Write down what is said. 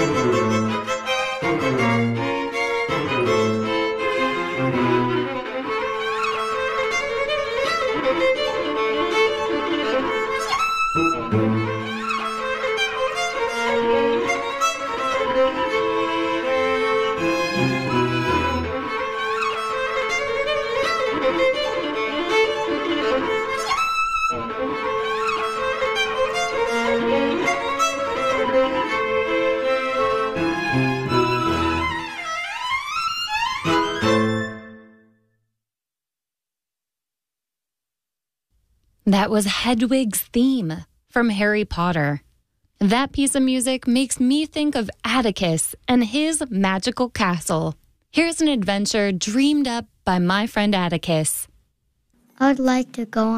That was Hedwig's theme from Harry Potter. That piece of music makes me think of Atticus and his magical castle. Here's an adventure dreamed up by my friend Atticus. I would like to go